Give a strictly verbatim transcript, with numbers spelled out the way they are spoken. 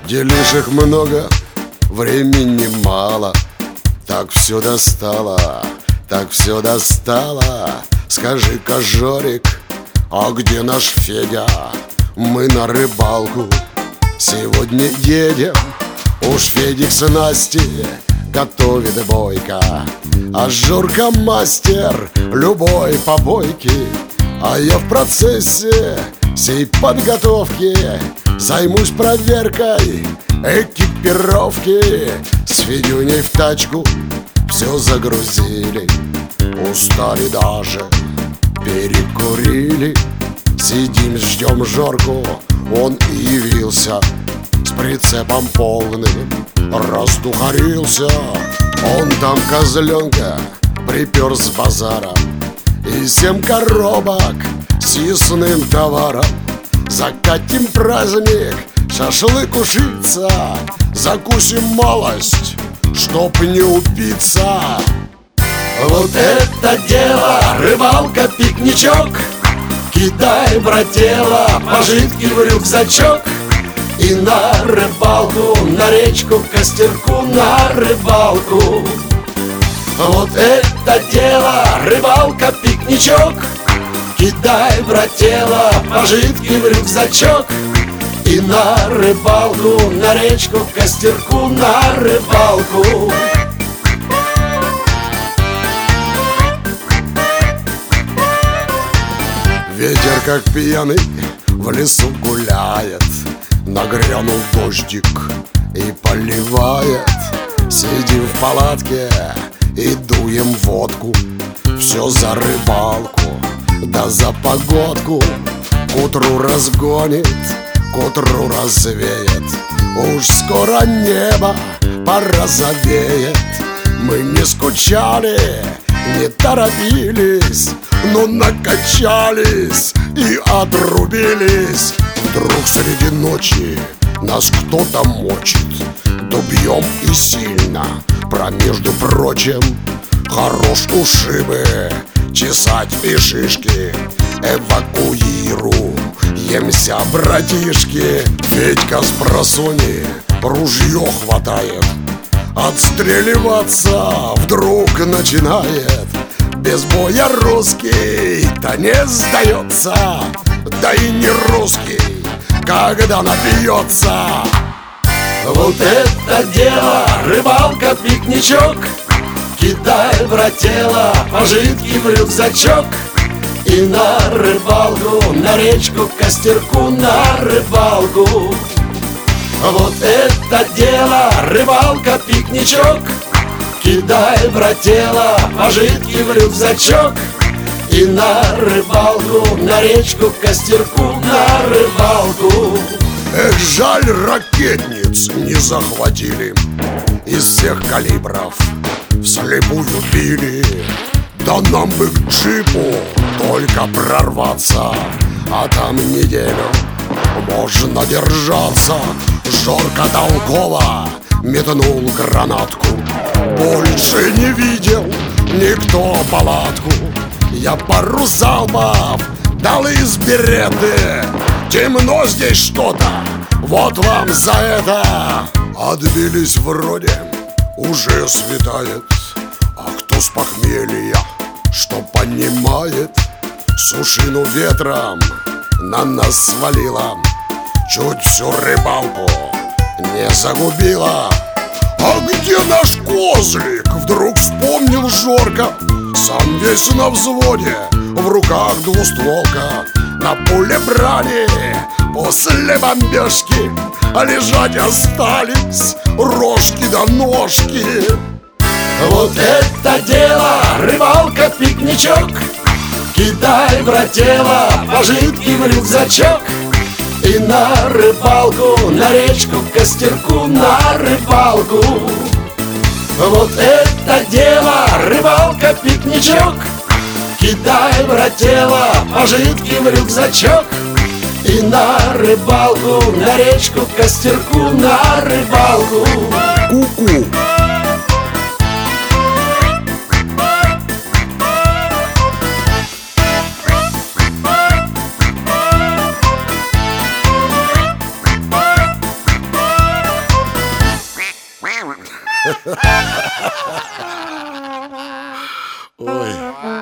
Делишек много, времени мало. Так все достало, так все достало. Скажи-ка, Жорик, а где наш Федя? Мы на рыбалку сегодня едем. Уж Федик с Настей готовит бойко, а Жорка мастер любой побойки. А я в процессе сей подготовки займусь проверкой экипировки. С Федюней в тачку все загрузили, устали даже, перекурили. Сидим, ждем Жорку, он и явился с прицепом полным, раздухарился. Он там козленка припер с базара и семь коробок с съестным товаром. Закатим праздник, шашлык ушиться, закусим малость, чтоб не упиться. Вот это дело, рыбалка, пикничок. Кидай, брателло, пожитки в рюкзачок. И на рыбалку, на речку, к костерку, на рыбалку. Вот это дело, рыбалка, пикничок. Кидай, брателло, пожитки в рюкзачок. И на рыбалку, на речку, к костерку, на рыбалку. Ветер, как пьяный, в лесу гуляет. Нагрянул дождик и поливает. Сидим в палатке и дуем водку. Все за рыбалку, да за погодку. К утру разгонит, к утру развеет. Уж скоро небо порозовеет. Мы не скучали, не торопились, но накачались и отрубились. Вдруг среди ночи нас кто-то мочит. Дубьем и сильно, промежду прочим. Хорош ушибы чесать и шишки. Эвакуируемся, братишки. Федька с просони ружье хватает. Отстреливаться вдруг начинает. Без боя русский-то не сдается. Да и не русский, когда напьется. Вот это дело, рыбалка, пикничок. Кидай, брателло, пожитки в рюкзачок. И на рыбалку, на речку, к костерку, на рыбалку. Вот это дело, рыбалка, пикничок. Кидай, брателло, пожитки в рюкзачок. И на рыбалку, на речку, к костерку, на рыбалку. Эх, жаль, ракетниц не захватили. Из всех калибров вслепую били. Да нам бы к джипу только прорваться, а там неделю можно держаться. Жорка толково метнул гранатку. Больше не видел никто палатку. Я пару залпов дал из береты. Темно здесь что-то, вот вам за это. Отбились вроде, уже светает. А кто с похмелья, что понимает, сушину ветром на нас свалила. Чуть всю рыбалку не загубила. А где наш козлик? Вдруг вспомнил Жорка. Сам весь на взводе, в руках двустволка. На поле брали после бомбежки, а лежать остались рожки да ножки. Вот это дело, рыбалка, пикничок. Кидай, брателло, пожитки в рюкзачок. И на рыбалку, на речку, к костерку, на рыбалку. Вот это дело, рыбалка, пикничок. Кидай, брателло, пожитки в рюкзачок. И на рыбалку, на речку, к костерку, на рыбалку. Ку-ку. Ой.